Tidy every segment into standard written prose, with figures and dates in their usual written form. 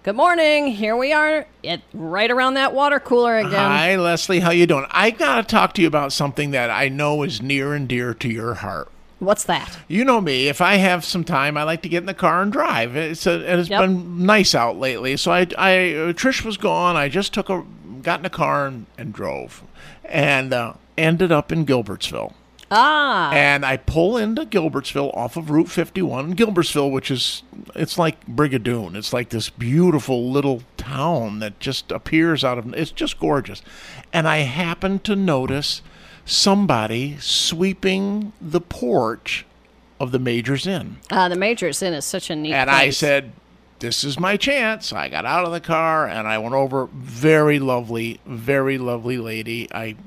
Good morning. Here we are right around that water cooler again. Hi, Leslie. How you doing? I got to talk to you about something that I know is near and dear to your heart. What's that? You know me. If I have some time, I like to get in the car and drive. It's been nice out lately. So Trish was gone. I just got in the car and drove, and ended up in Gilbertsville. And I pull into Gilbertsville off of Route 51. Gilbertsville, it's like Brigadoon. It's like this beautiful little town that just appears it's just gorgeous. And I happen to notice somebody sweeping the porch of the Major's Inn. The Major's Inn is such a neat place. And I said, this is my chance. I got out of the car and I went over. Very lovely lady.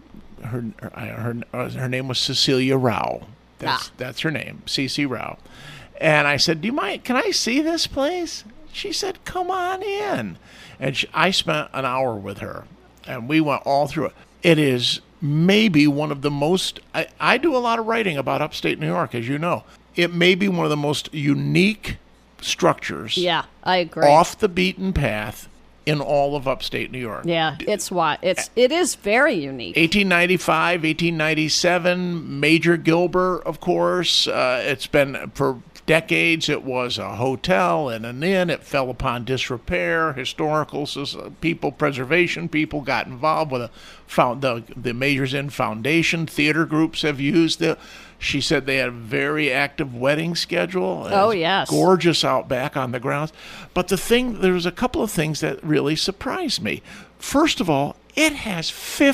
Her name was Cecilia Rao. That's her name, CC Rao. And I said, do you mind? Can I see this place? She said, come on in. And I spent an hour with her, and we went all through it. It is maybe one of the most. I do a lot of writing about upstate New York, as you know. It may be one of the most unique structures. Yeah, I agree. Off the beaten path in all of upstate New York. Yeah, it is very unique. 1895, 1897, Major Gilbert, of course. It's been for decades. It was a hotel and an inn. It fell upon disrepair. Historical people, preservation people got involved with the Major's Inn Foundation. Theater groups have used it. She said they had a very active wedding schedule. Oh, yes. Gorgeous out back on the grounds. But there was a couple of things that really surprised me. First of all, it has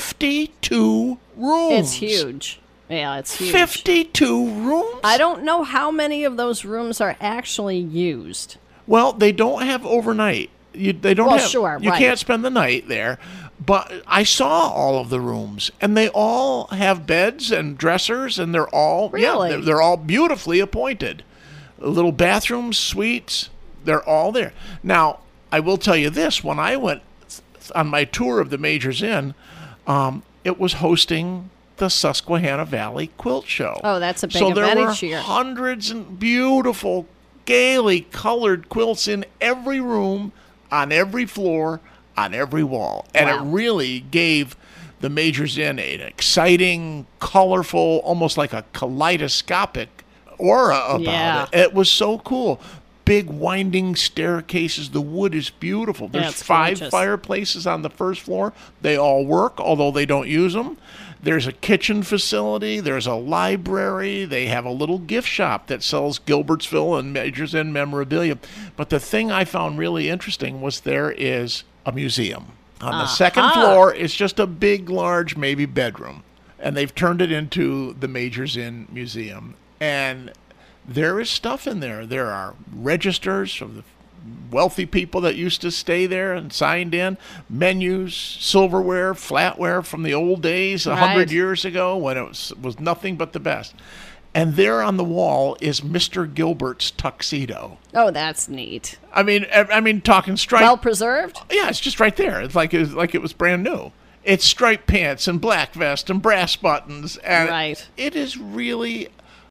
52 rooms. It's huge. Yeah, it's huge. 52 rooms? I don't know how many of those rooms are actually used. Well, they don't have overnight. You can't spend the night there. But I saw all of the rooms, and they all have beds and dressers, and they're all they're all beautifully appointed. Little bathrooms, suites, they're all there. Now, I will tell you this: when I went on my tour of the Major's Inn, it was hosting the Susquehanna Valley Quilt Show. Oh, that's a big event each year. So there were hundreds and beautiful, gaily colored quilts in every room, on every floor, on every wall. And It really gave the Major's Inn an exciting, colorful, almost like a kaleidoscopic aura about it. It was so cool. Big winding staircases. The wood is beautiful. There's 5 fireplaces on the first floor. They all work, although they don't use them. There's a kitchen facility. There's a library. They have a little gift shop that sells Gilbertsville and Major's Inn memorabilia. But the thing I found really interesting was there is a museum. On the second floor, it's just a big, large, maybe bedroom. And they've turned it into the Major's Inn Museum. And there is stuff in there. There are registers of the wealthy people that used to stay there and signed in, menus, silverware, flatware from the old days, 100 years ago when it was nothing but the best. And there on the wall is Mr. Gilbert's tuxedo. Oh, that's neat. I mean, talking striped. Well preserved? Yeah, it's just right there. It's like it was brand new. It's striped pants and black vest and brass buttons. And it is really